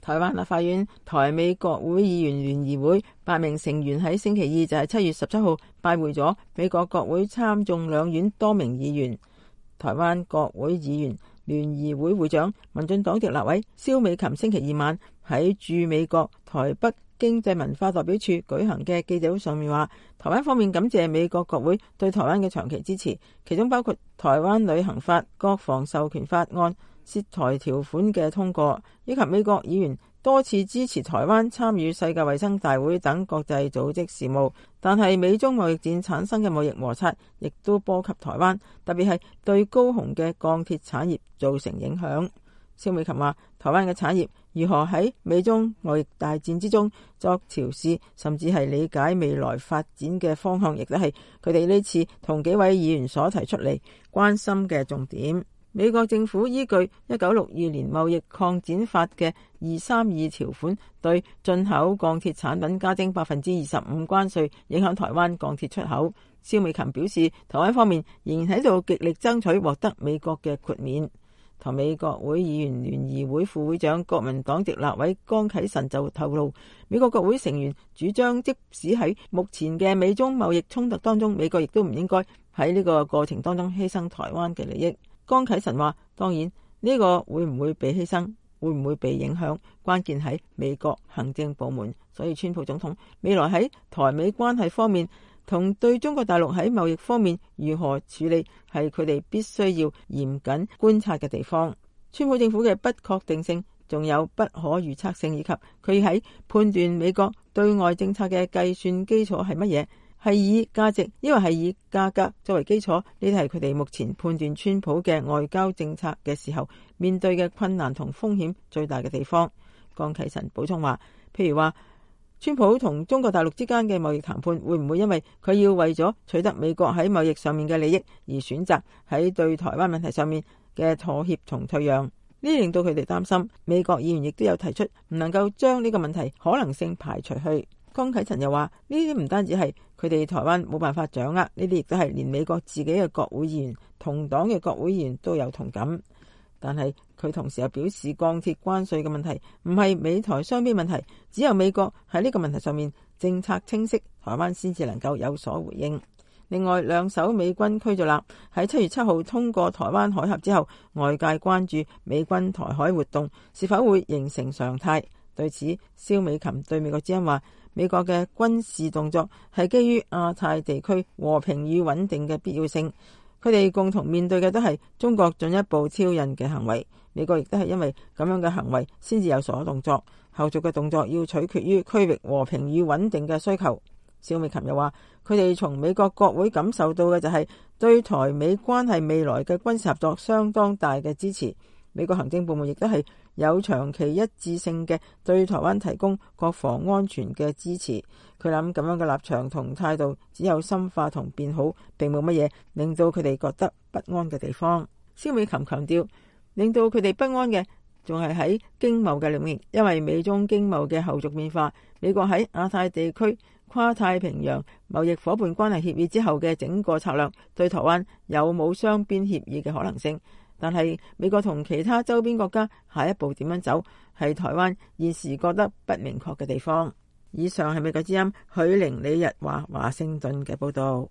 台灣立法院台美國會議員聯誼會8名成員喺星期二就係7月17號拜會咗美國國會參眾兩院多名議員。台灣國會議員聯誼會會長民進黨籍立委蕭美琴星期二晚喺駐美國台北經濟文化代表處舉行嘅記者會上面話，台灣方面感謝美國國會對台灣嘅長期支持，其中包括台灣旅行法、國防授權法案、涉台條款嘅通過，以及美國議員多次支持台灣參與世界衛生大會等國際組織事務。但係美中貿易戰產生嘅貿易摩擦亦都波及台灣，特別係對高雄嘅鋼鐵產業造成影響。蕭美琴話，台灣嘅產業如何喺美中貿易大戰之中作調試，甚至係理解未來發展嘅方向，亦都係佢哋呢次同幾位議員所提出嚟關心嘅重點。美國政府依據1962年貿易擴展法嘅232條款，對進口鋼鐵產品加徵25%關稅，影響台灣鋼鐵出口。蕭美琴表示，台灣方面仍然喺度極力爭取獲得美國嘅豁免。台美國會議員聯誼會副會長國民黨籍立委江啟臣就透露，美國國會成員主張，即使喺目前嘅美中貿易衝突當中，美國亦都唔應該喺呢個過程當中犧牲台灣嘅利益。江啟臣話，當然呢個會唔會被犧牲，會唔會被影響，關鍵喺美國行政部門。所以川普總統未來喺台美關係方面同對中國大陸喺貿易方面如何處理，係佢哋必須要嚴謹觀察嘅地方。川普政府嘅不確定性，仲有不可預測性，以及佢喺判斷美國對外政策嘅計算基礎係乜嘢，係以價值抑或係以價格作為基礎，呢啲係佢哋目前判斷川普嘅外交政策嘅時候面對嘅困難同風險最大嘅地方。江啟臣補充話，譬如話川普同中國大陸之間嘅貿易談判，會唔會因為佢要為咗取得美國喺貿易上面嘅利益而選擇喺對台灣問題上面嘅妥協同退讓？呢令到佢哋擔心。美國議員亦都有提出唔能夠將呢個問題可能性排除去。江啟臣又話，呢啲唔單止係佢哋台灣冇辦法掌握，呢啲亦都係連美國自己嘅國會議員、同黨嘅國會議員都有同感。但係佢同時又表示，鋼鐵關稅嘅問題唔係美台雙邊問題，只有美國喺呢個問題上面政策清晰，台灣先至能夠有所回應。另外，2艘美軍驅逐艦喺7月7號通過台灣海峽之後，外界關注美軍台海活動是否會形成常態。對此，蕭美琴對美國之音話，美國嘅軍事動作係基於亞太地區和平與穩定嘅必要性。佢哋共同面對嘅都係中國進一步挑釁嘅行為，美國亦都係因為咁樣嘅行為先至有所動作，後續嘅動作要取決於區域和平與穩定嘅需求。蕭美琴又話，佢哋從美國國會感受到嘅就係對台美關係未來嘅軍事合作相當大嘅支持。美國行政部門亦都係有長期一致性嘅對台灣提供國防安全嘅支持。佢諗咁樣嘅立場同態度只有深化同變好，並冇乜嘢令到佢哋覺得不安嘅地方。蕭美琴強調，令到佢哋不安嘅仲係喺經貿嘅領域，因為美中經貿嘅後續變化，美國喺亞太地區跨太平洋貿易夥伴關係協議之後嘅整個策略，對台灣有冇雙邊協議嘅可能性。但係美國同其他周邊國家下一步點樣走，係台灣現時覺得不明確嘅地方。以上係美國之音許玲李日華華盛頓嘅報道。